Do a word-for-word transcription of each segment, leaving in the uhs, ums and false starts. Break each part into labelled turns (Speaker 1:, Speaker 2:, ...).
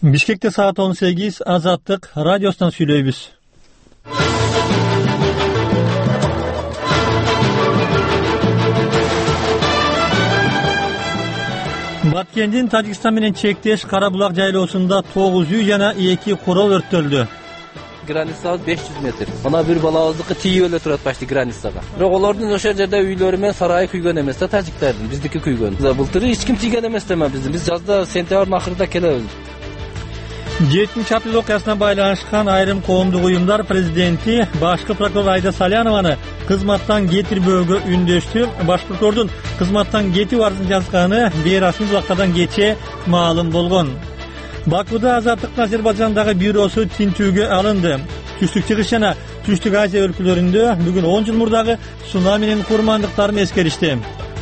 Speaker 1: Бишкекте саат он сегиз, Азаттык радиосунан сүйлөйбүз. Баткендин Тажикстан менен чектеш Карабулак жайлоосунда тогуз үй жана эки корол өрттөлдү.
Speaker 2: Границабыз беш жүз метр. Ана бир балабыздыкы тийип эле турат почти границага. Бирок олордун ошол жерде үйлөрү менен сарайы күйгөн эмес да, тажиктардын, биздики күйгөн. Былтыр эч ким тийген эмес да биздин. Биз жазда сентябрдын акырында келебиз.
Speaker 1: жетинчи апрель окуясына байланышкан айрым коомдук уюмдар президенти башкы прокурор Айда Салянованы кызматтан кетирбөөгө үндөштү. Баш прокурордун кызматтан кетүү арызын жазганы бейрасмий булактардан кечээ маалым болгон. Бакуда Азаттыктын Азербайжандагы бюросу тинтүүгө алынды. Түштүк Чыгыш жана Түштүк Азия өлкөлөрүндө бүгүн он жыл мурдагы цунаминин курмандыктарын эскеришти.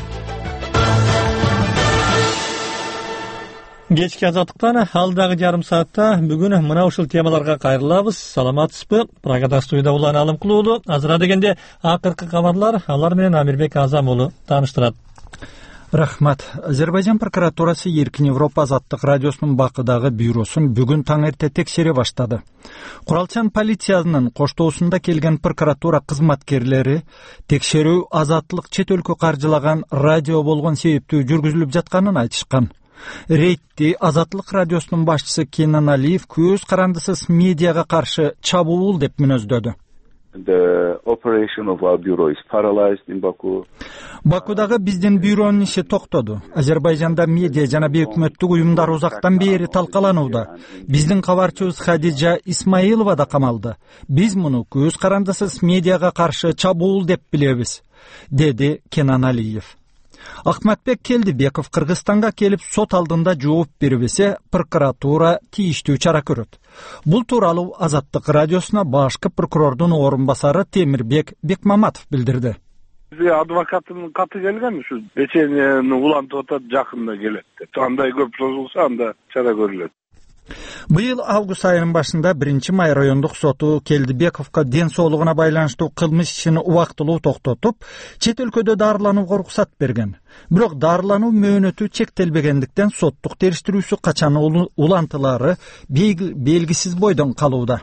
Speaker 1: Кечки Азаттыктан алдагы жарым саатта бүгүн мына ушул темаларга кайрылабыз. Саламатсызбы? Прагада студияда Улан Алымкулуу. Азыра дегенде акыркы кабарлар, алар менен Амирбек Азам уулу тааныштырат.
Speaker 3: Рахмат. Азербайжан прокуратурасы Эркин Европа Азаттык радиосунун Бакыдагы бюросун бүгүн таң эрте текшере баштады. Куралчан полициянын коштоосунда келген прокуратура кызматкерлери текшерүү Азаттык чет өлкө каржылаган радио болгон себептүү жүргүзүлүп жатканын айтышкан. Рейдти Азаттык радиосунун башчысы Кенан Алиев көз карандысыз медиага каршы чабуул деп мүнөздөдү.
Speaker 4: The operation of our bureau is paralyzed in Baku.
Speaker 3: Бакудагы биздин бюронун иши токтоду. Азербайжанда медиа жана өкмөттүк уюмдар узактан бери талкаланууда. Биздин кабарчыбыз Хадижа Исмаилова да камалды. Биз муну көз карандысыз медиага каршы чабуул деп билебиз, деди Кенан Алиев. Ахматбек Келдибеков Кыргызстанга келип сот алдында жооп бербесе, прокуратура тийиштүү чара көрөт. Бул тууралуу Азаттык радиосуна башкы прокурордун орун басары Темирбек Бекмаматов билдирди.
Speaker 5: Адвокаттын каты келген ушу вечерне улан тотот жакында келет деп. Андай көп созулса анда чара көрүлөт.
Speaker 3: Быйыл август айынын башында биринчи май райондук соту Келдибековго ден соолугуна байланыштуу кылмыш ишин убактылуу токтотуп, чет өлкөдө дарыланууга уруксат берген. Бирок дарылануу мөөнөтү чектелбегендиктен соттук териштирүүсү качан улантылары белгисиз бойдон калууда.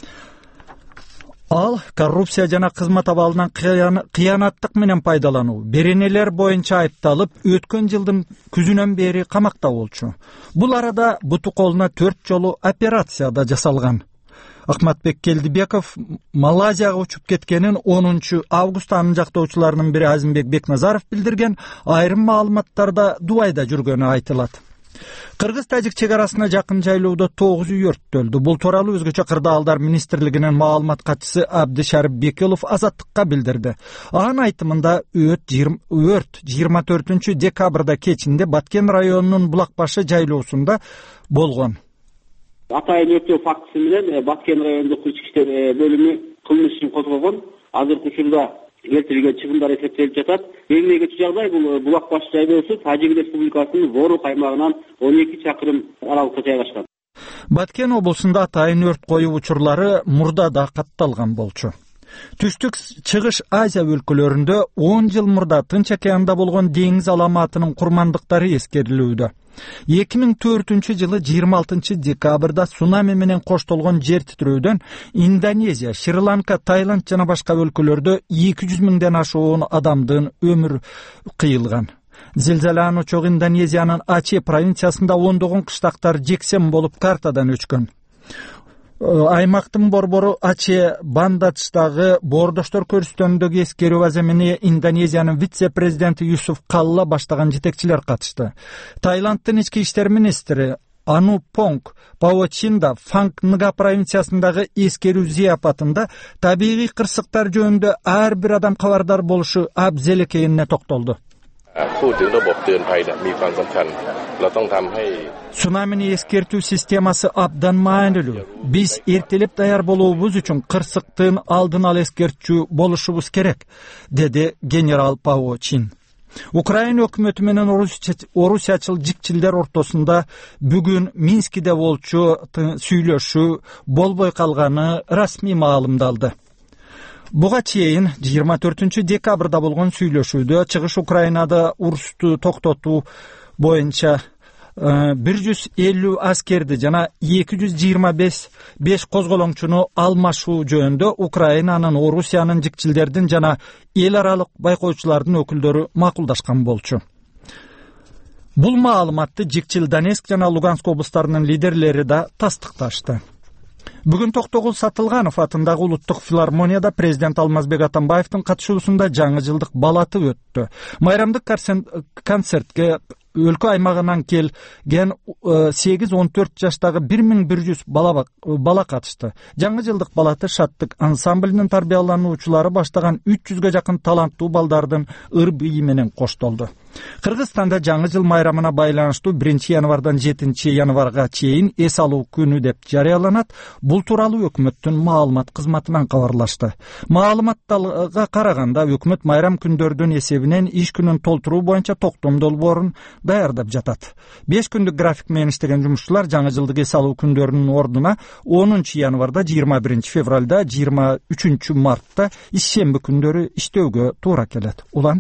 Speaker 3: Ал коррупция жана кызмат абалынан кыянаттык менен пайдалануу, беренелер боюнча айыпталып, өткөн жылдын күзүнөн бери камакта болчу. Бул арада буту колуна төрт жолу операция да жасалган. Ахматбек Келдибеков Малайзияга учуп кеткенин онунчу август анын жактоочуларынын бири Азимбек Бекназаров билдирген, айрым маалыматтарда Дубайда жүргөнү айтылат. Кыргыз-тажик чегарасына жакын жайлоодо тогуз үй өрттөлдү. Бул тууралуу өзгөчө Кырдаалдар министрлигинин маалымат катчысы Абдышарып Бекелов Азаттыкка билдирди. Анын айтымында өрт жыйырма төртүнчү декабрда кечинде Баткен районунун Булак башы жайлоосунда болгон.
Speaker 6: Атайын өрттөө фактысы менен Баткен райондук ички иштер бөлүмү кылмыш ишин козгогон. Азыркы учурда келтирилген чыгымдар эсептелип жатат. Эң негизги жагдай бул Булак баш жайлоосу Тажик Республикасынын Ворук аймагынан он эки чакырым аралыкта жайгашкан.
Speaker 3: Баткен облусунда атайын өрт коюу учурлары мурда да катталган болчу. Түштүк Чыгыш Азия өлкөлөрүндө он жыл мурда Тынч океанда болгон деңиз аламатынын курмандыктары эскерилүүдө. эки миң төртүнчү жылы жыйырма алтынчы декабрда цунами менен коштолгон жер титирөөдөн Индонезия, Шри-Ланка, Таиланд жана башка өлкөлөрдө эки жүз миңден ашуун адамдын өмүрү кыйылган. Зилзаланын очогу Индонезиянын Аче провинциясында ондогон кыштактар жексем болуп картадан өчкөн. Аймактын борбору Аче Бандачтагы боордоштор көрүстөнүндөгү эскерүү аземине Индонезиянын вице-президенти Юсуф Калла баштаган жетекчилер катышты. Таиланддын ички иштер министри Анупонг Паочинда Фанг Нга провинциясындагы эскерүү зыяпатында табигый кырсыктар жөнүндө ар бир адам кабардар болушу абзел экенине токтолду. Цунамини эскертүү системасы абдан маанилүү. Биз эртелеп даяр болуубуз үчүн кырсыктын алдын ала эскертүү болушубуз керек, деди генерал Паочин. Украина өкмөтү менен орусиячыл жикчилдер ортосунда бүгүн Минскиде болчу сүйлөшүү болбой калганы расмий маалымдалды. Буга чейин жыйырма төртүнчү декабрда болгон сүйлөшүүдө Чыгыш Украинада урусту токтотуу боюнча бир жүз элүү аскерди жана эки жүз жыйырма беш козголоңчуну алмашуу жөнүндө Украинанын, Орусиянын, жикчилдердин жана эл аралык байкоочулардын өкүлдөрү макулдашкан болчу. Бул маалыматты Жикчил, Донецк жана Луганск облустарынын лидерлери да тастыкташты. Бүгүн Токтогул Сатылганов атындагы улуттук филармонияда президент Алмазбек Атамбаевдин катышуусунда жаңы жылдык балаты өттү. Майрамдык концертке өлкө аймагынан келген сегиз он төрт жаштагы бир миң бир жүз бала бала катышты. Жаңы жылдык балаты Шаттык ансамблинин тарбиялануучулары баштаган үч жүзгө жакын таланттуу балдардын ыр бийи менен коштолду. Кыргызстанда жаңы жыл майрамына байланыштуу биринчи январдан жетинчи январга чейин эс алуу күнү деп жарыяланат. Бул тууралуу өкмөттүн маалымат кызматынан кабарлашты. Маалыматка караганда өкмөт майрам күндөрдүн эсебинен иш күнүн толтуруу боюнча токтом долбоорун даярдап жатат. беш күндүк график менен иштеген жумушчулар жаңы жылдык эс алуу күндөрүнүн ордуна онунчу январда, жыйырма биринчи февралда, жыйырма үчүнчү мартта ишемби күндөрү иштөөгө туура келет. Улан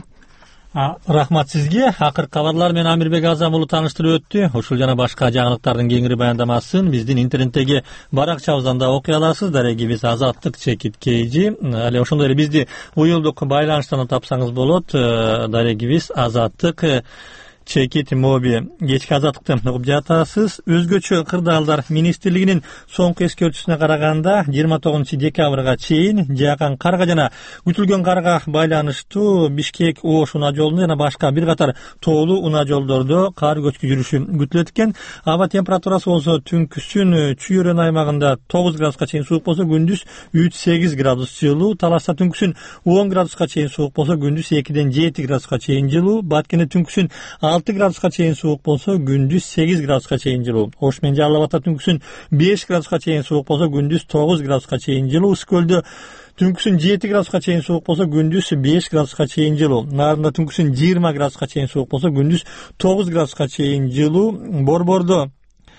Speaker 1: Рахмат сизге. Акыр кабарлар менен Амирбек Азам уулу тааныштырып өттү. Ушул жана башка жаңылыктардын кеңири баяндамасын биздин интернеттеги баракчабыздан да окуй аласыз. Дарегибиз Азаттык чекит кейжи. Эле ошондой эле бизди уюлдук байланыштан тапсаңыз болот. Дарегибиз Азаттык чекит моби. Кечки Азаттыкты угуп жатасыз. Өзгөчө кырдаалдар министрлигинин соңку эскертүүсүнө караганда жыйырма тогузунчу декабрга чейин жааган карга жана күтүлгөн карга байланыштуу Бишкек Ош унаа жолунда жана башка бир катар тоолуу унаа жолдордо кар көчкү жүрүшү күтүлөт экен. Аба температурасы болсо түнкүсүн Чүйөрөн аймагында тогуз градуска чейин суук болсо, күндүз үч сегиз градус жылуу. Талашта түнкүсүн он градуска чейин суук болсо, күндүз экиден жети градуска чейин жылуу. Баткенде түнкүсүн алты градуска чейин суук болсо, күндүз сегиз градуска чейин жылуу. Ош менен Жалал Абадта түнкүсүн беш градуска чейин суук болсо, күндүз тогуз градуска чейин жылуу. Үскөлдө түнкүсүн жети градуска чейин суук болсо, күндүз беш градуска чейин жылуу. Нарында түнкүсүн жыйырма градуска чейин суук болсо, күндүз тогуз градуска чейин жылуу. Борбордо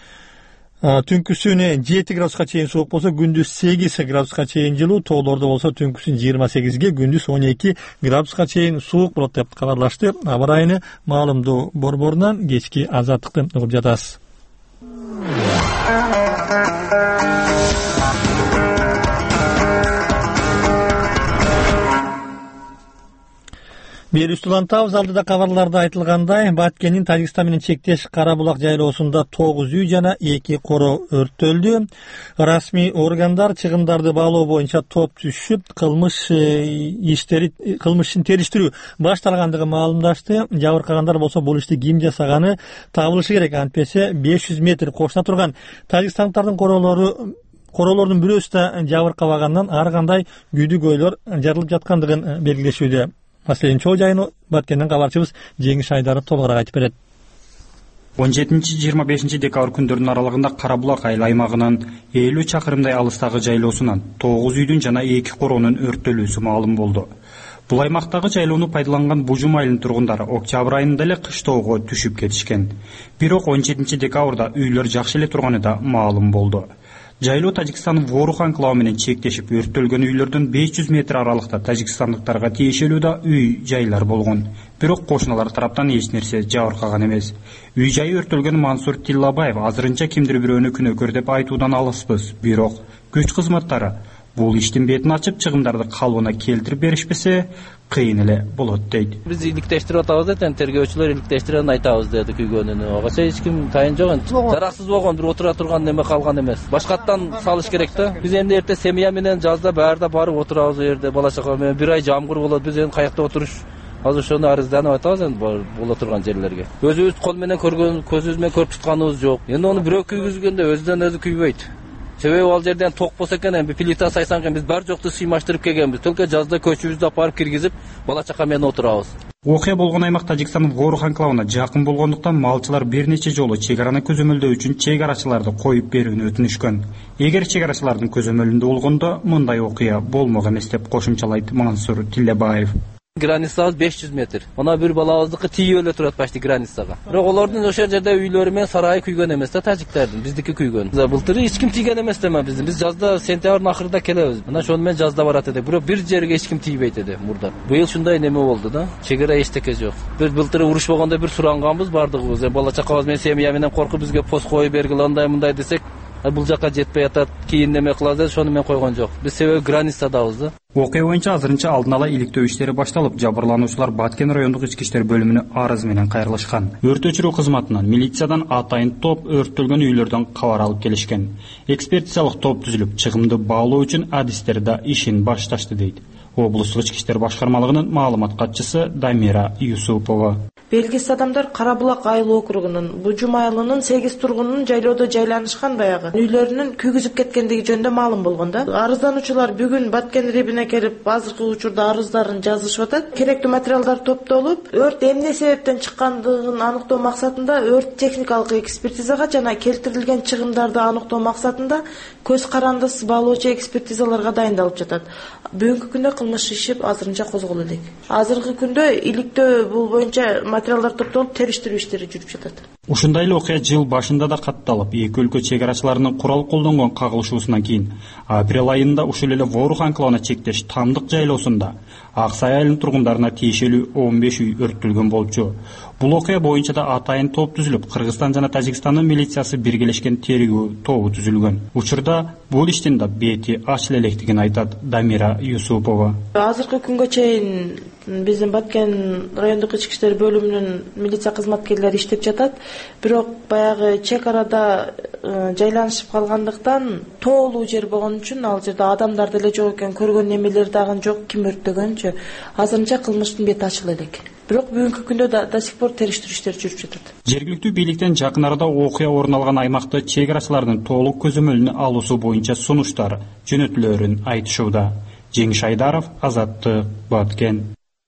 Speaker 1: түнкүсүн жети градуска чейин суук болсо, күндүз сегиз градуска чейин жылуу. Тоолордо болсо түнкүсүн жыйырма сегизге, күндүз он эки градуска чейин суук болот деп кабарлашты. Аба ырайыны маалымдоо борборунан кечки Азаттыкты угуп жатасыз. Бери устулантабыз. Алдыда кабарларда айтылгандай, Баткенин Тажикстан менен чектеш Кара булак жайлоосунда тогуз үй жана эки коро өрттөлдү. Расмий органдар чыгымдарды баалоо боюнча топ түшүп, кылмыш иштери кылмыш ишин териштирүү башталгандыгы маалымдашты. Жабыркагандар болсо бул ишти ким жасаганы табылышы керек. Антпесе беш жүз метр кошуна турган тажикстандыктардын королору королордун бирөөсү да жабыркабагандан ар кандай күйдүгөйлөр жарылып жаткандыгын белгилешүүдө. Маселенин чоо жайын Баткенден кабарчыбыз Жеңиш Айдаров толугураак айтып берет.
Speaker 7: он жетинчи жыйырма бешинчи декабрь күндөрүнүн аралыгында Кара булак айыл аймагынын элүү чакырымдай алыстагы жайлоосунан тогуз үйдүн жана эки коронун өрттөлүүсү маалым болду. Бул аймактагы жайлоону пайдаланган Бужум айылынын тургундары октябрь айында эле кыштоого түшүп кетишкен. Бирок он жетинчи декабрда үйлөр жакшы эле турганы да маалым болду. Жайлоо Тажикстандын Ворох анклавы менен чектешип, өрттөлгөн үйлөрдөн беш жүз метр аралыкта тажикстандыктарга тиешелүү да үй жайлар болгон. Бирок кошуналар тараптан эч нерсе жабыркаган эмес. Үй жайы өрттөлгөн Мансур Тиллабаев азырынча кимдир бирөөнү күнөөкөр деп айтуудан алыспыз. Бирок күч кызматтары бул иштин бетин ачып, чыгымдарды калыбына келтирип беришпесе, кыйын эле болот дейт.
Speaker 2: Биз иликтештирип атабыз экен, тергөөчүлөр иликтештирен айтабыз деди күйгөнүнү. Ага эч ким тайын жок. Жараксыз болгон бир отура турган неме калган эмес. Башкаттан салыш керек да. Биз эмне эрте семья менен жазда баарда барып отурабыз, жерде бала чака менен бир ай жамгыр болот. Биз эми каякта отуруш? Азыр ошону арызданып атабыз энди боло турган жерлерге. Өзүбүз кол менен көргөн, көзүбүз менен көрүп тутканыбыз жок. Эми ону бирөө күйгүзгөндө өзүнөн өзү күйбөйт. Себеби ал жерден ток болсо экен, эми плита сайсан экен, биз бар жокту сыймаштырып келгенбиз. Только жазда көчүбүздү апарып киргизип, бала чака менен отурабыз.
Speaker 7: Окуя болгон аймак Тажикстандын Ворох анклавына жакын болгондуктан малчылар бир нече жолу чек араны көзөмөлдөө үчүн чек арачыларды коюп берүүнү өтүнүшкөн. Эгер чек арачылардын көзөмөлүндө болгондо мындай окуя болмок эмес деп кошумчалайт Мансур Тиллебаев.
Speaker 2: Границабыз беш жүз метр. Мына бир балабыздыкы тиеп эле турат почти границага. Бирок олордун ошол жерде үйлөрү менен сарайы күйгөн эмес да, тажиктердин, биздики күйгөн. Былтыры эч ким тийген эмес да биздин. Биз жазда сентябрдын акырында келебиз. Мына ошону менен жазда барат эди. Бирок бир жерге эч ким тийбейт эди мурда. Быйыл ушундай неме болду да. Чегара эчтеке жок. Биз былтыры уруш болгондо бир суранганбыз бардыгыбыз. Бала чакабыз менен семья менен коркуп бизге пост коюп бергиле андай мындай десек, бул жака жетпей атат, кийин неме кылабыз деп ошону мен койгон жок. Биз себеби границадабыз да.
Speaker 7: Окуя боюнча азырынча алдын ала иликтөө иштери башталып, жабырлануучулар Баткен райондук ички иштер бөлүмүнө арыз менен кайрылышкан. Өрт өчүрүү кызматынан, милициядан атайын топ өрттөлгөн үйлөрдөн кабар алып келишкен. Экспертизалык топ түзүлүп, чыгымды баалоо үчүн адистерде ишин башташты дейт облустук ички иштер башкармалыгынын маалымат катчысы Дамира Юсупова.
Speaker 8: Белгисиз адамдар Карабулак айыл округунун Бужум айылынын сегиз тургунунун жайлоодо жайланышкан баягы үйлөрүнүн күйгүзүп кеткендиги жөнүндө маалым болгон да. Арыздануучулар бүгүн Баткен рибине келип, азыркы учурда арыздарын жазышып атат. Керектүү материалдар топтолуп, өрт эмне себептен чыккандыгын аныктоо максатында өрт техникалык экспертизага жана келтирилген чыгымдарды аныктоо максатында көз карандысыз баалоочу экспертизаларга дайындалып жатат. Бүгүнкү күндө кылмыш иши азырынча козголо элек. Азыркы күндө иликтөө бул боюнча материалдар топтолуп териштирүү иштери жүрүп жатат.
Speaker 7: Ушундай эле окуя жыл башында да катталып, эки өлкө чек арачыларынын курал колдонгон кагылышуусунан кийин апрель айында ушул эле Ворух анклавына чектеш Тамдык жайлоосунда Ак Сай айылынын тургундарына тиешелүү он беш үй өрттөлгөн болчу. Бул окуя боюнча да атайын топ түзүлүп, Кыргызстан жана Тажикстандын милициясы биргелешкен тергөө тобу түзүлгөн. Учурда бул иштин да бети ачыла электигин айтат Дамира Юсупова.
Speaker 8: Азыркы күнгө чейин биздин Баткен райондук ички иштер бөлүмүнүн милиция кызматкерлери иштеп жатат. Бирок баягы чек арада жайланышып калгандыктан тоолуу жер болгон үчүн ал жерде адамдар деле жок экен, көргөн немелер дагы жок, ким өрттөгөнчү. Азырынча кылмыштын бети ачыла элек. Бирок бүгүнкү күндө да до сих пор териштирүү иштери жүрүп жатат.
Speaker 7: Жергиликтүү бийликтен жакын арада окуя орун алган аймакты чек арачылардын толук көзөмөлүнө алуусу боюнча сунуштар жөнөтүлөөрүн айтышууда. Жеңиш Айдаров, Азаттык, Баткен.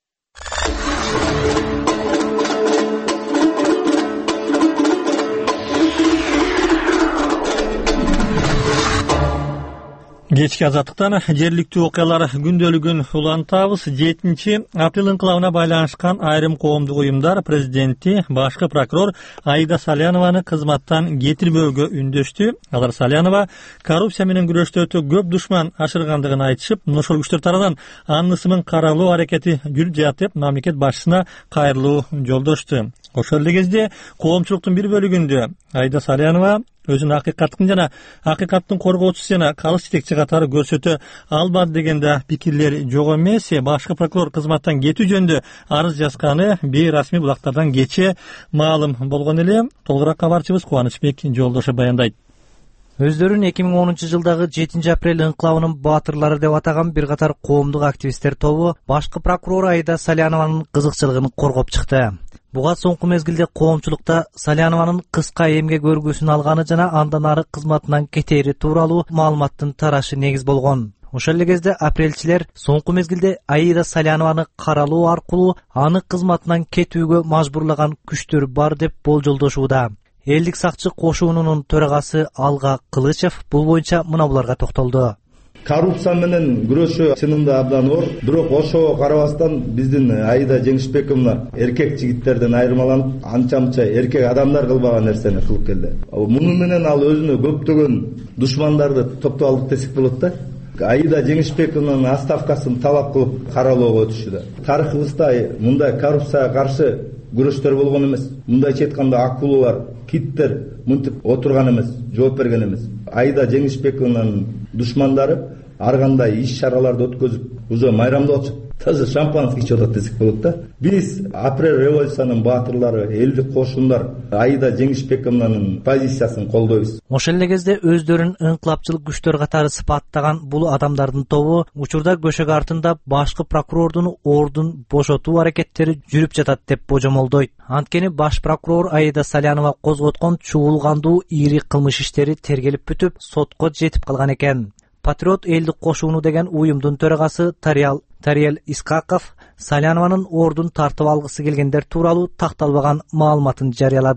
Speaker 1: Кечки Азаттыктан жергиликтүү окуялар күндөлүгүн улантабыз. жетинчи апрель инкылабына байланышкан айрым коомдук уюмдар президенти, башкы прокурор Аида Салянованы кызматтан кетирбөөгө үндөштү. Алар Салянова коррупция менен күрөштө көп душман ашыргандыгын айтышып, ошол күчтөр тарабынан анын ысымын каралоо аракети жүрүп жатат деп мамлекет башчысына кайрылуу жолдошту. Ошол эле кезде коомчулуктун бир бөлүгүндө Аида Салянова өзүн акыйкаттын жана акыйкаттын коргоочусу жана калыс жетекчи катары көрсөтө албады дегенде пикирлер жок эмес. Башкы прокурор кызматтан кетүү жөнүндө арыз жазганы бейрасмий булактардан кече маалым болгон эле. Толугураак кабарчыбыз Кубанычбек Жолдошов баяндайт.
Speaker 9: Өздөрүн эки миң онунчу жылдагы жетинчи апрель инкылабынын баатырлары деп атаган бир катар коомдук активисттер тобу башкы прокурор Аида Салянованын кызыкчылыгын коргоп чыкты. Буга соңку мезгилде коомчулукта Салянованын кыска эмгек өргүүсүн алганы жана андан ары кызматынан кетери тууралуу маалыматтын тарашы негиз болгон. Ошол эле кезде апрелчилер соңку мезгилде Аида Салянованы каралуу аркылуу аны кызматынан кетүүгө мажбурлаган күчтөр бар деп болжолдошууда. Элдик сакчы кошуунунун төрагасы Алга Кылычев бул боюнча мына буларга токтолду.
Speaker 10: Коррупция менен күрөшүү чынында абдан оор, бирок ошого карабастан биздин Аида Жеңишбековна эркек жигиттерден айырмаланып, анча-мынча эркек адамдар кылбаган нерсени кылып келди. Муну менен ал өзүнө көптөгөн душмандарды топтоп алдык десек болот да. Аида Жеңишбековнун отставкасын талап кылып каралоого өтүшүүдө. Тарыхыбызда мындай коррупцияга каршы күрөштөр болгон эмес. Мындайча айтканда акулалар, киттер мынтип отурган эмес, жооп берген эмес. Аида Жеңишбековнун душмандары ар кандай иш-чараларды өткөзүп, уже майрамда отуруп, таза шампанский ичип атат десек болот да. Биз апрель революциянын баатырлары, элдик кошундар Аида Жеңишбековнун позициясын колдойбуз.
Speaker 9: Ошол эле кезде өздөрүн инкылапчылык күчтөр катары сыпаттаган бул адамдардын тобу учурда көшөк артында башкы прокурордун ордун бошотуу аракеттери жүрүп жатат деп божомолдойт. Анткени баш прокурор Аида Салянова козготкон чуулгандуу ири кылмыш иштери тергелип бүтүп, сотко жетип калган экен. Патриот элдик кошууну деген уюмдун төрагасы Тариал Тариел Искаков Салянованын ордун тартып алгысы келгендер тууралуу такталбаган маалыматын жарыялады.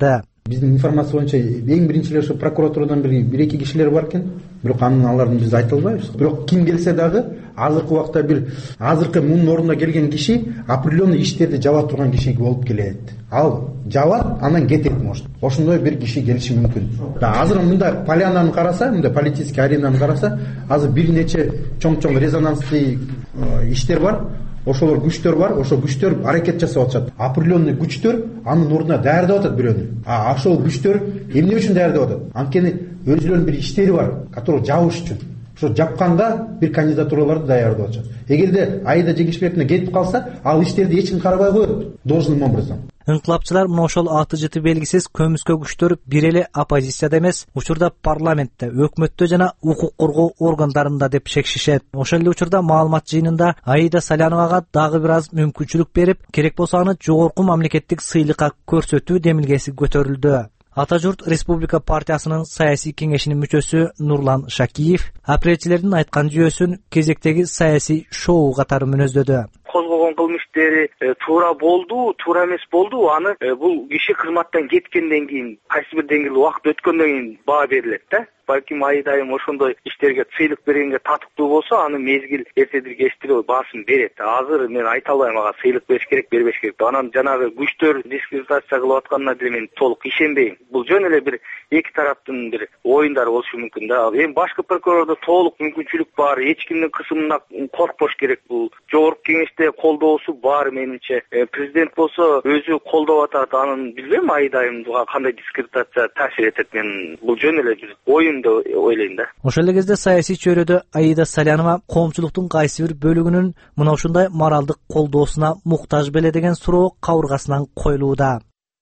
Speaker 11: Биздин информация боюнча эң биринчи эле прокуратурадан бир эки кишилер бар экен. Бирок анын аларын биз айта албайбыз. Бирок ким келсе дагы азыркы убакта бир азыркы мунун ордуна келген киши определенный иштерди жаба турган киши болуп келет. Ал жабат, анан кетет может. Ошондой бир киши келиши мүмкүн. Азыр мында полянаны караса, мында политический аренаны караса, азыр бир нече чоң-чоң резонанстуу иштер бар. Ошолор күчтөр бар, ошо күчтөр аракет жасап атышат. Определенный күчтөр анын ордуна даярдап атат бирөөнү. А ошол күчтөр эмне үчүн даярдап атат? Анткени өзүлөрүнүн бир иштери бар, который жабыш үчүн. Ошо жапканда бир кандидатураларды даярдап атышат. Эгерде Аида Жеңишбековна кетип калса, ал иштерди эч ким карабай коет должным образом.
Speaker 9: Инкылапчылар мына ошол аты жыты белгисиз көмүскө күчтөр бир эле оппозицияда эмес, учурда парламентте, өкмөттө жана укук коргоо органдарында деп шекшишет. Ошол эле учурда маалымат жыйынында Аида Саляновага дагы бир аз мүмкүнчүлүк берип, керек болсо аны жогорку мамлекеттик сыйлыкка көрсөтүү демилгеси көтөрүлдү. Ата журт Республика партиясынын саясий кеңешинин мүчөсү Нурлан Шакиев апрелчилердин айткан жүйөсүн кезектеги саясий шоу катары мүнөздөдү.
Speaker 12: Козгогон кылмыш иштери туура болду, туура эмес болду. Аны бул киши кызматтан кеткенден кийин, кайсы бир деңгээлде убакыт өткөндөн кийин баа берилет да. Балким Аида айым ошондой иштерге сыйлык бергенге татыктуу болсо, аны мезгил эртедир кечтир баасын берет. Азыр мен айта албайм ага сыйлык бериш керек, бербеш керек. Анан жанагы күчтөр дискредитация кылып атканына деле мен толук ишенбейм. Бул жөн эле бир эки тараптын бир оюндары болушу мүмкүн да. Эми башкы прокурордо толук мүмкүнчүлүк бар, эч кимдин кысымына коркпош керек. Бул жогорку кеңеште колдоосу бар менимче. Президент болсо өзү колдоп атат. Анын билбейм Аида айымга кандай дискредитация таасир этет. Мен бул жөн эле бир оюн деп ойлойм да.
Speaker 9: Ошол эле кезде саясий чөйрөдө Аида Салянова коомчулуктун кайсы бир бөлүгүнүн мына ушундай моралдык колдоосуна муктаж беле деген суроо кабыргасынан коюлууда.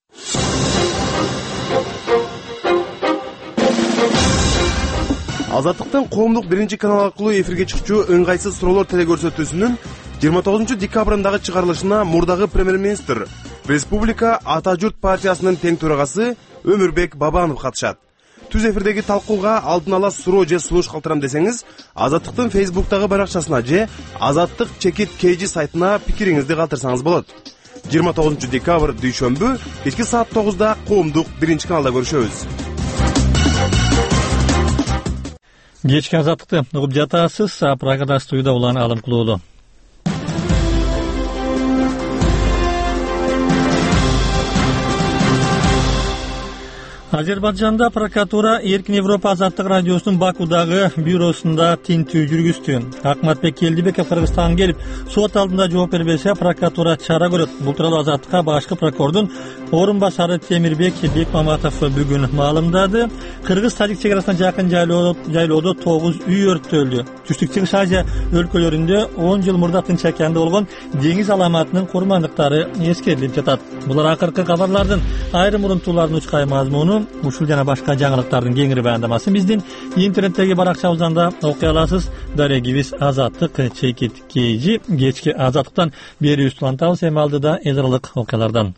Speaker 13: Азаттыктын коомдук биринчи канал аркылуу эфирге чыкчу ыңгайсыз суроолор телекөрсөтүүсүнүн жыйырма тогузунчу декабрындагы чыгарылышына мурдагы премьер-министр, Республика Ата журт партиясынын тең төрагасы Өмүрбек Бабанов катышат. Түз эфирдеги талкууга алдын ала суроо же сунуш калтырам десеңиз, Азаттыктын Фейсбуктагы баракчасына же Азаттык чекит kg сайтына пикириңизди калтырсаңыз болот. жыйырма тогузунчу декабрь дүйшөмбү кечки саат тогузда коомдук биринчи каналда көрүшөбүз.
Speaker 1: Кечки Азаттыкты угуп жатасыз. Прагада студияда улан Алым Кулуулу. Азербайжанда прокуратура Эркин Европа азаттык радиосунун Бакудагы бюросунда тинтүү жүргүздү. Акматбек Келдибеков Кыргызстанга келип, сот алдында жооп бербесе, прокуратура чара көрөт. Бул тууралуу Азаттыкка башкы прокурордун орун басары Темирбек Бекмаматов бүгүн маалымдады. Кыргыз-Тажик чегарасына жакын жайлоодо тогуз үй өрттөлдү. Түштүк Чыгыш Азия өлкөлөрүндө он жыл мурда Тынч океанда болгон деңиз аламатынын курмандыктары эскерилип жатат. Булар акыркы кабарлардын айрым урунтууларынын учкай мазмуну. Ушул жана башка жаңылыктардын кеңири баяндамасын биздин интернеттеги баракчабыздан да окуй аласыз. Дарегибиз Азаттык чекит kg. Кечки Азаттыктан берүүбүз улантабыз. Эми алдыда эл аралык окуялардан.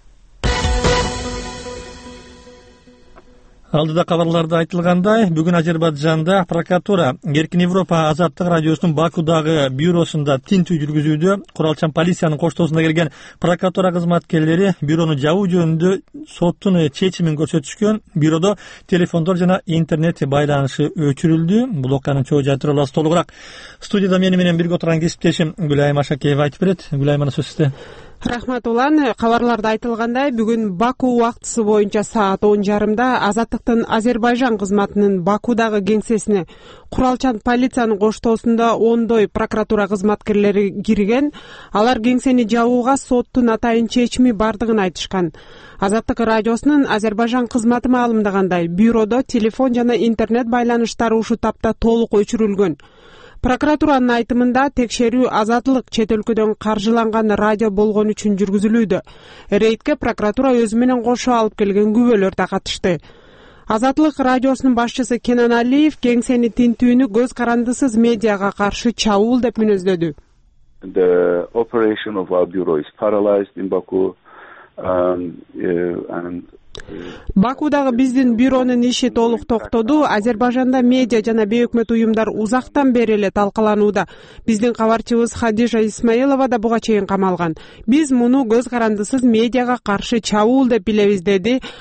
Speaker 1: Алдыда кабарларда айтылгандай, бүгүн Азербайжанда прокуратура Эркин Европа азаттык радиосунун Бакудагы бюросунда тинтүү жүргүзүүдө. Куралчан полициянын коштоосуна келген прокуратура кызматкерлери бюрону жабуу жөнүндө соттун чечимин көрсөтүшкөн. Бюродо телефондор жана интернет байланышы өчүрүлдү. Бул окуянын чоо жай тууралуу толугураак студияда мени менен бирге отурган кесиптешим Гүлайым Ашакеева айтып берет. Гүлайым, ана сөз сизде.
Speaker 14: Рахмат улан. Кабарларда айтылгандай, бүгүн Баку убактысы боюнча саат он жарымда Азаттыктын Азербайжан кызматынын Бакудагы кеңсесине куралчан полициянын коштоосунда ондой прокуратура кызматкерлери кирген. Алар кеңсени жабууга соттун атайын чечими бардыгын айтышкан. Азаттык радиосунун Азербайжан кызматы маалымдагандай, бюродо телефон жана интернет байланыштары ушул тапта толук өчүрүлгөн. Прокуратуранын айтымында текшерүү Азаттык чет өлкөдөн каржыланган радио болгон үчүн жүргүзүлүүдө. Рейдке прокуратура өзү менен кошо алып келген күбөлөр да катышты. Азаттык радиосунун башчысы Кенан Алиев кеңсени тинтүүнү көз карандысыз медиага каршы чабуул деп мүнөздөдү.
Speaker 4: The operation of our bureau is paralyzed in Baku um, uh, and
Speaker 14: Бакудагы биздин бюронун иши толук токтоду. Азербайжанда медиа жана бейөкмөт уюмдар узактан бери эле талкаланууда. Биздин кабарчыбыз Хадижа Исмаилова да буга чейин камалган. Биз муну көз карандысыз медиага каршы чабуул деп билебиз, деди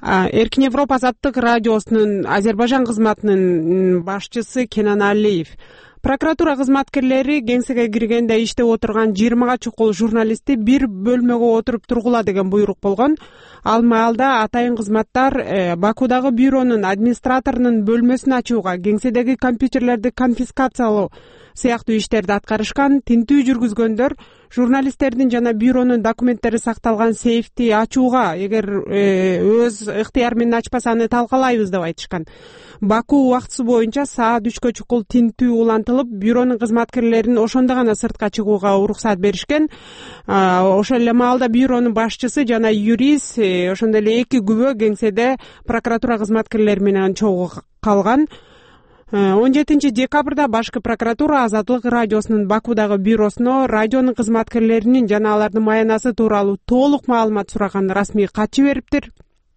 Speaker 14: Эркин Европа азаттык радиосунун Азербайжан кызматынын башчысы Кенан Алиев. Прокуратура кызматкерлери кеңсеге киргенде иштеп отурган жыйырмага чукул журналистти бир бөлмөгө отуруп тургула деген буйрук болгон. Ал маалда атайын кызматтар Бакудагы бюронун администраторунун бөлмөсүн ачууга, кеңседеги компьютерлерди конфискациялоо сыяктуу иштерди аткарышкан. Тинтүү жүргүзгөндөр журналисттердин жана бюронун документтери сакталган сейфти ачууга эгер өз ыктыяры менен ачпаса аны талкалайбыз деп айтышкан. Баку убактысы боюнча саат үчкө чукул тинтүү улантылып, бюронун кызматкерлерин ошондо гана сыртка чыгууга уруксат беришкен. Ошол эле маалда бюронун башчысы жана юрист, ошондой эле эки күбө кеңседе прокуратура кызматкерлери менен чогуу калган. он жетинчи декабрда башкы прокуратура Азаттык радиосунун Бакудагы бюросуна радионун кызматкерлеринин жана алардын маянасы тууралуу толук маалымат сураган расмий кат жибериптир.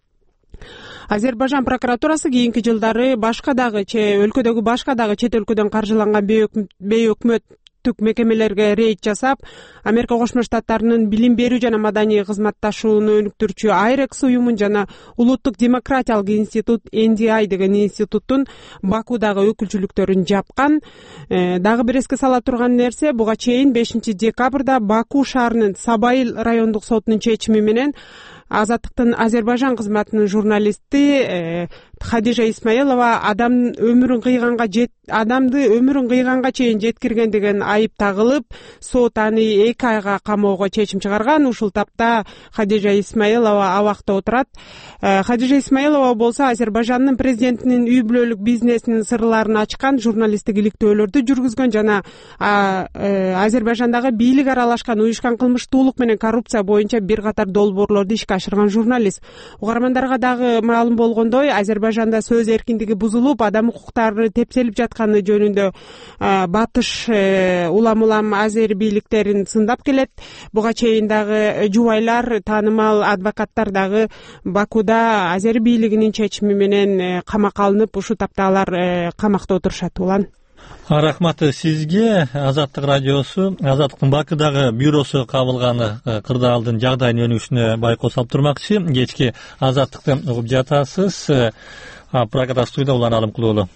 Speaker 14: Азербайжан прокуратурасы кийинки жылдары башка дагы өлкөдөгү башка дагы чет өлкөдөн каржыланган бейөкмөттүк мекемелерге рейд жасап, Америка Кошмо Штаттарынын билим берүү жана маданий кызматташууну өнүктүрүүчү Айрекс уюмун жана Улуттук демократиялык институт Эн Ди Ай деген институттун Бакудагы өкүлчүлүктөрүн жапкан. Дагы бир эске сала турган нерсе, буга чейин бешинчи декабрда Баку шаарынын Сабайыл райондук сотунун чечими менен Азаттыктын Азербайжан кызматынын журналисти Хадижа Исмаилова адам өмүрүн кыйганга жет адамды өмүрүн кыйганга чейин жеткирген деген айып тагылып, сот аны эки айга камоого чечим чыгарган. Ушул тапта Хадижа Исмаилова абакта отурат. Хадижа Исмаилова болсо Азербайжандын президентинин үй бүлөлүк бизнесинин сырларын ачкан, журналисттик иликтөөлөрдү жүргүзгөн жана Азербайжандагы бийлик аралашкан уюшкан кылмыштуулук менен коррупция боюнча бир катар долбоорлорду ишке ашырган журналист. Угармандарга дагы маалым болгондой, Азербайжанда сөз эркиндиги бузулуп, адам укуктары тепселип жатканы жөнүндө батыш улам улам азер бийликтерин сындап келет. Буга чейин дагы жубайлар, таанымал адвокаттар дагы Бакуда азер бийлигинин чечими менен камакка алынып, ушул тапта алар камакта отурушат. Улан
Speaker 1: Рахмат сизге. Азаттык радиосу Азаттыктын Бакыдагы бюросу кабылганы кырдаалдын жагдайын өнүгүшүнө байкоо салып турмакчы. Кечки Азаттыкты угуп жатасыз. Программа студияда Улан Алымкулуу.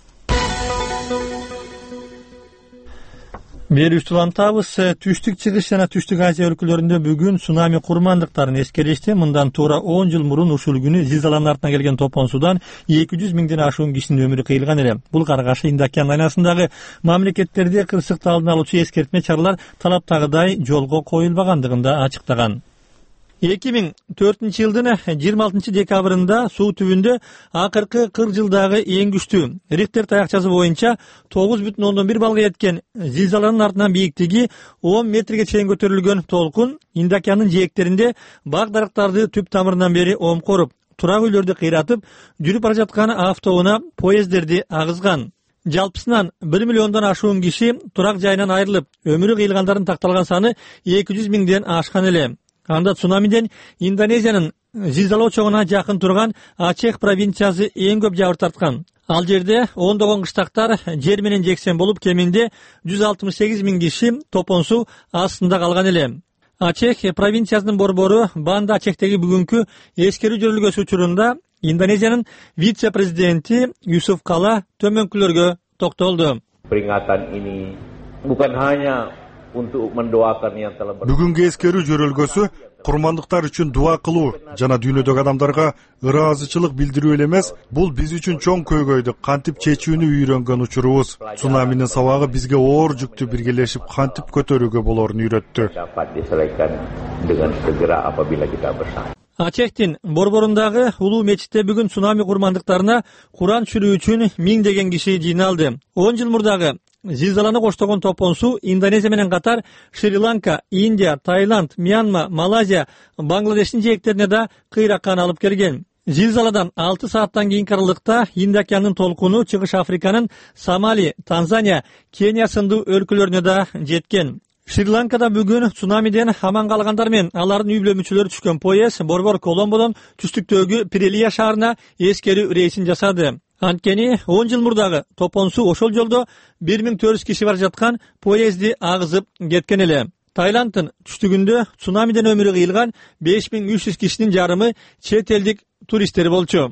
Speaker 1: Берүүчү улантабыз. Түштүк чыгыш жана Түштүк Азия өлкөлөрүндө бүгүн цунами курмандыктарын эскеришти. Мындан туура он жыл мурун ушул күнү зилзаланын артынан келген топон судан эки жүз миңден ашуун кишинин өмүрү кыйылган эле. Бул каргашы Инд океан айланасындагы мамлекеттерде кырсыкты алдын алуучу эскертме чаралар талаптагыдай жолго коюлбагандыгын да ачыктаган. эки миң төртүнчү жылдын жыйырма алтынчы декабрында суу түбүндө акыркы кырк жылдагы эң күчтүү Рихтер таякчасы боюнча тогуз бүтүн ондон бир баллга жеткен зилзаланын артынан бийиктиги он метрге чейин көтөрүлгөн толкун Инд океандын жээктеринде бак дарактарды түп тамырынан бери омкоруп, турак үйлөрдү кыйратып, жүрүп бара жаткан автоунаа поезддерди агызган. Жалпысынан бир миллиондон ашуун киши турак жайынан айрылып, өмүрү кыйылгандардын такталган саны эки жүз миңден ашкан эле. Анда цунамиден Индонезиянын зилзала очогуна жакын турган Ачех провинциясы эң көп жабыр тарткан. Ал жерде ондогон кыштактар жер менен жексен болуп, кеминде жүз алтымыш сегиз миң киши топон суу астында калган эле. Ачех провинциясынын борбору Банда Ачехтеги бүгүнкү эскерүү жөрөлгөсү учурунда Индонезиянын вице-президенти Юсуф Кала төмөнкүлөргө токтолду.
Speaker 15: Бүгүнкү эскерүү жөрөлгөсү курмандыктар үчүн дуа кылуу жана дүйнөдөгү адамдарга ыраазычылык билдирүү эле эмес, бул биз үчүн чоң көйгөйдү кантип чечүүнү үйрөнгөн учурубуз. Цунаминин сабагы бизге оор жүктү биргелешип кантип көтөрүүгө болоорун үйрөттү.
Speaker 1: Ачехтин борборундагы улуу мечитте бүгүн цунами курмандыктарына Куран түшүрүү үчүн миңдеген киши жыйналды. он жыл мурдагы зилзаланы коштогон топон суу Индонезия менен катар Шри-Ланка, Индия, Таиланд, Мьянма, Малайзия, Бангладештин жээктерине да кыйраккан алып келген. Зилзаладан алты сааттан кийинки аралыкта Инд океанынын толкуну Чыгыш Африканын Сомали, Танзания, Кения сындуу өлкөлөрүнө да жеткен. Шри-Ланкада бүгүн цунамиден аман калгандар менен алардын үй бүлө мүчөлөрү түшкөн поезд борбор Коломбодон түштүктөгү Прилия шаарына эскерүү рейсин жасады. Анткени он жыл мурдагы топон суу ошол жолдо бир миң төрт жүз киши бара жаткан поезди агызып кеткен эле. Таиланддын түштүгүндө цунамиден өмүрү кыйылган беш миң үч жүз кишинин жарымы чет элдик туристтери болчу.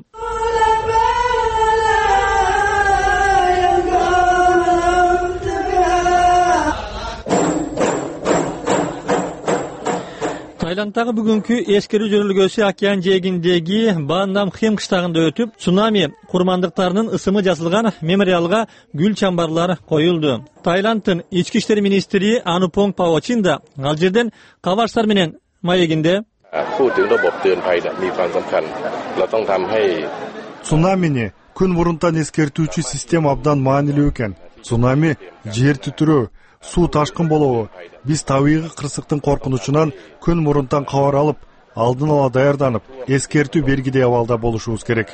Speaker 1: Тайландтагы бүгүнкү эскерүү жөнөлгөсү океан жээгиндеги Бандам Хем кыштагында өтүп, цунами курмандыктарынын ысымы жазылган мемориалга гүл чамбарлар коюлду. Тайланддын ички иштер министри Анупонг Павочин да ал жерден кабарчылар менен маегинде
Speaker 15: цунамини күн мурунтан эскертүүчү система абдан маанилүү экен. Цунами жер титирөө, суу ташкын болобу, биз табигый кырсыктын коркунучунан күн мурунтан кабар алып, алдын ала даярданып, эскертүү бергидей абалда болушубуз керек.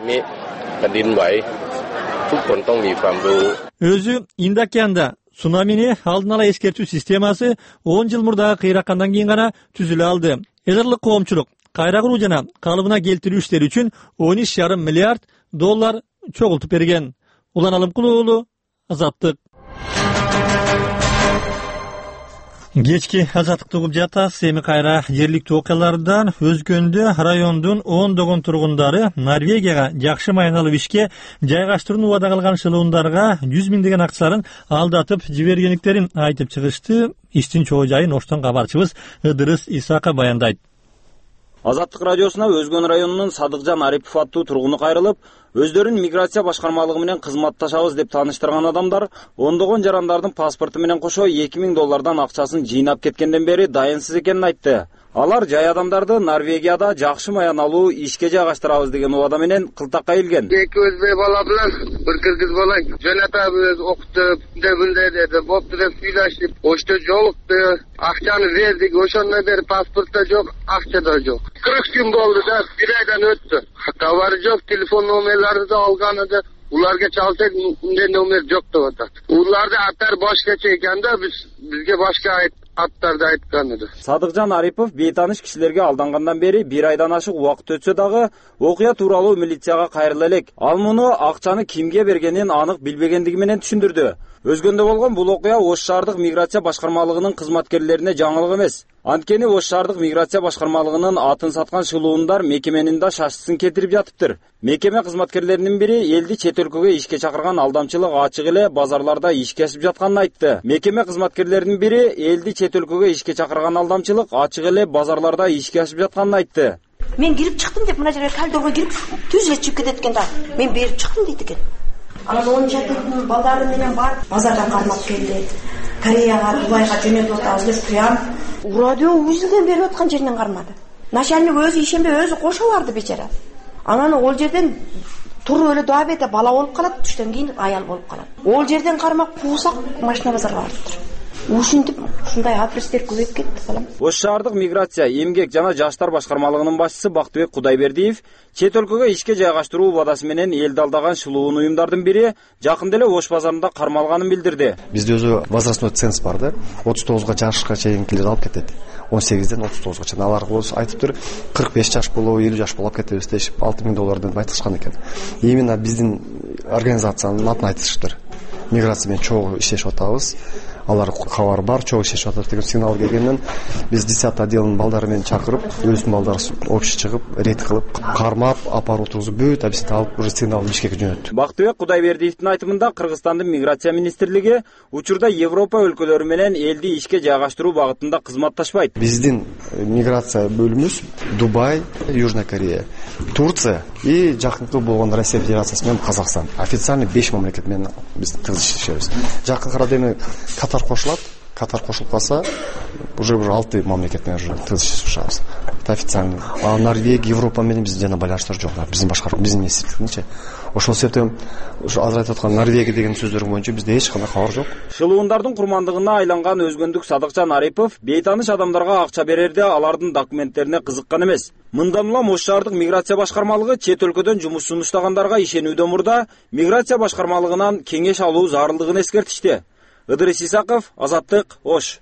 Speaker 1: Өзү Индокеанда цунамини алдын ала эскертүү системасы он жыл мурдагы кыйраккандан кийин гана түзүлө алды. Эзерлик коомчулук кайра куруу жана калыбына келтирүү иштери үчүн он үч жарым миллиард доллар чогултуп берген. Улан Алымкулуу уулу, Азаттык. Кечки азаттыкты угуп жатасыз. Эми кайра жергиликтүү окуялардан Өзгөндө райондун ондогон тургундары Норвегияга жакшы майын алып ишке жайгаштырууну убада кылган шылуундарга жүз миңдеген акчаларын алдатып жибергендиктерин айтып чыгышты. Иштин чоо жайын Оштон кабарчыбыз Ыдырыс Исака баяндайт.
Speaker 16: Азаттык радиосуна Өзгөн районунун Садыкжан Арипов аттуу тургуну кайрылып, өздөрүн миграция башкармалыгы менен кызматташабыз деп тааныштырган адамдар ондогон жарандардын паспорту менен кошо эки миң доллардан акчасын жыйнап кеткенден бери дайынсыз экенин айтты. Алар жай адамдарды Норвегияда жакшы маян алуу ишке жайгаштырабыз деген убада менен кылтакка илген.
Speaker 17: Эки өзбек бала менен бир кыргыз бала жөнөтөбүз, окутуп, мындай деди, бопту деп сүйлөшүп, ошто жолукту, акчаны бердик, ошондон бери паспортта жок, акча да жок. кырк күн болду да, бир айдан өттү. Кабары жок, телефон номерлерди да алган эди. Уларга чалсак, мындай номер жок деп атат. Уларды аттар башкача экен да, биз бизге башка аттарды айткан эди.
Speaker 16: Садыкжан Арипов бейтаныш кишилерге алдангандан бери бир айдан ашык убакыт өтсө дагы окуя тууралуу милицияга кайрыла элек. Ал муну акчаны кимге бергенин анык билбегендиги менен түшүндүрдү. Өзгөндө болгон бул окуя Ош шаардык миграция башкармалыгынын кызматкерлерине жаңылык эмес. Анткени Ош шаардык миграция башкармалыгынын атын саткан шылуундар мекеменин да шашысын кетирип жатыптыр. Мекеме кызматкерлеринин бири элди чет өлкөгө ишке чакырган алдамчылык ачык эле базарларда ишке ашып жатканын айтты. Мекеме кызматкерлеринин бири элди чет өлкөгө ишке чакырган алдамчылык ачык эле базарларда ишке ашып жатканын айтты.
Speaker 18: Мен кирип чыктым деп мына жерге кальдорго кирип түз эле чыгып кетет экен да. Мен берип чыктым дейт экен. Анан он жашындын балдары менен барып базардан кармап келди. Кореяга, Дубайга жөнөтүп атабыз деп куям. Радио үч жылдан бери аткан жеринен кармады. Начальник өзү ишенбей өзү кошо барды бечара. Анан ол жерден туруп эле дуа бете бала болуп калат, түштөн кийин аял болуп калат. Ол жерден кармап куусак машина базарга барыптыр. Ушинтип ушундай адрестер көбөйүп кетти балам.
Speaker 16: Ош шаардык миграция, эмгек жана жаштар башкармалыгынын башчысы Бактыбек Кудайбердиев чет өлкөгө ишке жайгаштыруу убадасы менен элди алдаган шылуун уюмдардын бири жакында эле Ош базарында кармалганын билдирди.
Speaker 19: Бизде өзү возрастной ценз бар да, отуз тогузга жашка чейинкилер алып кетет. он сегизден отуз тогузга чейин. Алар айтыптыр, кырк беш жаш болобу, элүү жаш болуп кетебиз дешип алты миң доллардан айтышкан экен. Именно биздин организациянын атын айтышыптыр. Миграция менен чогуу иштешип атабыз. Алар кабар бар, чогуу иштешип атат деген сигнал келгенден биз десятый отделдин балдары менен чакырып, өзүнүн балдары общий чыгып, рейд кылып, кармап, апарып отургузуп, бүт абисти алып, уже сигнал Бишкекке жөнөттү.
Speaker 16: Бактыбек Кудайбердиевдин айтымында Кыргызстандын миграция министрлиги учурда Европа өлкөлөрү менен элди ишке жайгаштыруу багытында кызматташпайт.
Speaker 19: Биздин миграция бөлүмүбүз Дубай, Южная Корея, Турция и жакынкы болгон Россия Федерациясы менен Казакстан. Официальный беш мамлекет менен биз тыгыз иштешебиз. Жакынкы арада эми Катар кошулат. Катар кошулуп калса, уже уже алты мамлекет менен уже тыгыз иштешебиз. Это официально. А Норвегия, Европа менен биздин жана байланыштар жок. Биздин башкаруу, биздин министрликтинчи. Ошол себептен ушу азыр айтып аткан Норвегия деген сөздөр боюнча бизде эч кандай кабар жок.
Speaker 16: Шылуундардын курмандыгына айланган өзгөндүк Садыкжан Арипов бейтаныш адамдарга акча берерде алардын документтерине кызыккан эмес. Мындан улам Ош шаардык миграция башкармалыгы чет өлкөдөн жумуш сунуштагандарга ишенүүдөн мурда миграция башкармалыгынан кеңеш алуу зарылдыгын эскертишти. Ыдырыс Исаков, Азаттык, Ош.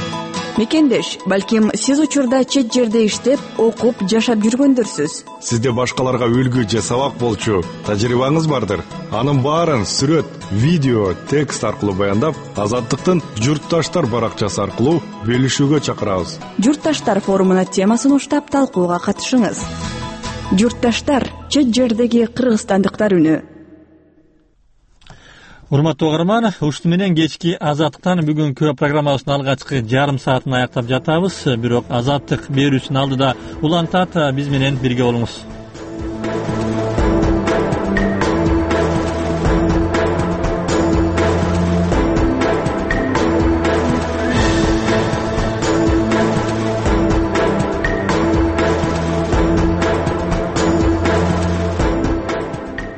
Speaker 20: Мекендеш, балким сиз учурда чет жерде иштеп, окуп, жашап жүргөндөрсүз.
Speaker 21: Сизде башкаларга үлгү же сабак болчу тажрыйбаңыз бардыр. Анын баарын сүрөт, видео, текст аркылуу баяндап, Азаттыктын Журтташтар баракчасы аркылуу бөлүшүүгө чакырабыз.
Speaker 20: Журтташтар форумуна темасын уштап талкууга катышыңыз. Журтташтар, чет жердеги кыргызстандыктар үнү.
Speaker 1: Урматтуу угарман, ушуну менен кечки Азаттыктан бүгүнкү программабыздын алгачкы жарым саатын аяктап жатабыз. Бирок Азаттык берүүсүнүн алдыда улантат, биз менен бирге болуңуз.